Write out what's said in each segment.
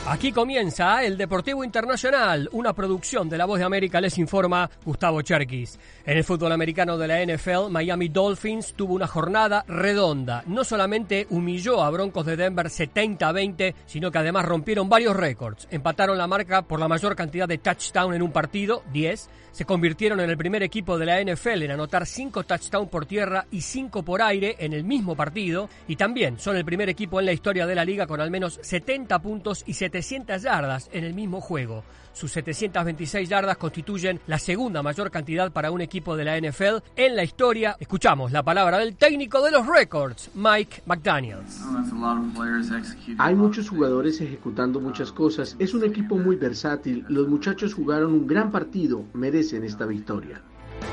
Aquí comienza el Deportivo Internacional, una producción de La Voz de América, les informa Gustavo Cherkis. En el fútbol americano de la NFL, Miami Dolphins tuvo una jornada redonda. No solamente humilló a Broncos de Denver 70-20, sino que además rompieron varios récords. Empataron la marca por la mayor cantidad de touchdown en un partido, 10. Se convirtieron en el primer equipo de la NFL en anotar 5 touchdowns por tierra y 5 por aire en el mismo partido. Y también son el primer equipo en la historia de la liga con al menos 70 puntos y 700 yardas en el mismo juego. Sus 726 yardas constituyen la segunda mayor cantidad para un equipo de la NFL en la historia. Escuchamos la palabra del técnico de los récords, Mike McDaniels. Hay muchos jugadores ejecutando muchas cosas. Es un equipo muy versátil. Los muchachos jugaron un gran partido. Merecen esta victoria.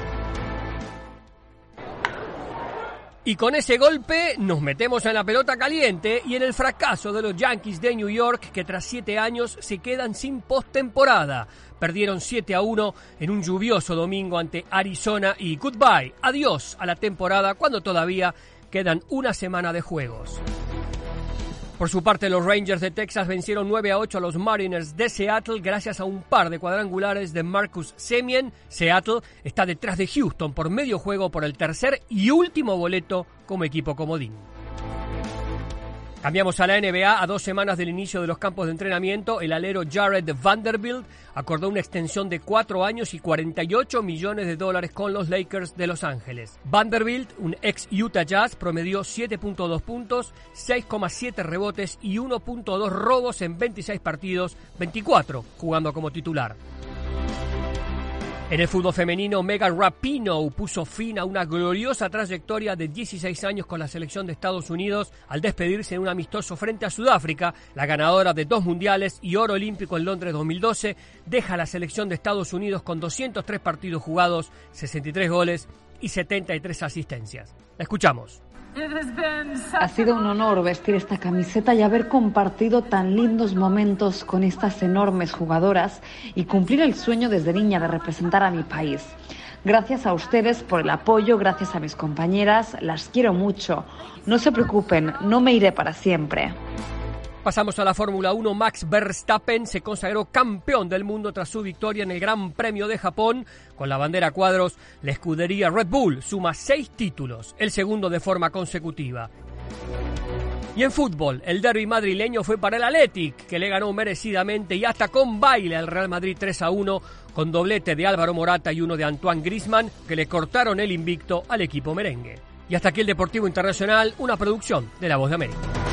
Y con ese golpe nos metemos en la pelota caliente y en el fracaso de los Yankees de New York, que tras 7 años se quedan sin postemporada. Perdieron 7-1 en un lluvioso domingo ante Arizona y goodbye, adiós a la temporada cuando todavía quedan una semana de juegos. Por su parte, los Rangers de Texas vencieron 9-8 a los Mariners de Seattle gracias a un par de cuadrangulares de Marcus Semien. Seattle está detrás de Houston por medio juego por el tercer y último boleto como equipo comodín. Cambiamos a la NBA. A 2 semanas del inicio de los campos de entrenamiento, el alero Jared Vanderbilt acordó una extensión de 4 años y $48 millones con los Lakers de Los Ángeles. Vanderbilt, un ex Utah Jazz, promedió 7.2 puntos, 6,7 rebotes y 1.2 robos en 26 partidos, 24 jugando como titular. En el fútbol femenino, Megan Rapinoe puso fin a una gloriosa trayectoria de 16 años con la selección de Estados Unidos al despedirse en un amistoso frente a Sudáfrica. La ganadora de 2 mundiales y oro olímpico en Londres 2012 deja a la selección de Estados Unidos con 203 partidos jugados, 63 goles y 73 asistencias. La escuchamos. Ha sido un honor vestir esta camiseta y haber compartido tan lindos momentos con estas enormes jugadoras y cumplir el sueño desde niña de representar a mi país. Gracias a ustedes por el apoyo, gracias a mis compañeras, las quiero mucho. No se preocupen, no me iré para siempre. Pasamos a la Fórmula 1. Max Verstappen se consagró campeón del mundo tras su victoria en el Gran Premio de Japón. Con la bandera a cuadros, la escudería Red Bull suma 6 títulos, el segundo de forma consecutiva. Y en fútbol, el derbi madrileño fue para el Athletic, que le ganó merecidamente y hasta con baile al Real Madrid 3-1, con doblete de Álvaro Morata y uno de Antoine Griezmann, que le cortaron el invicto al equipo merengue. Y hasta aquí el Deportivo Internacional, una producción de La Voz de América.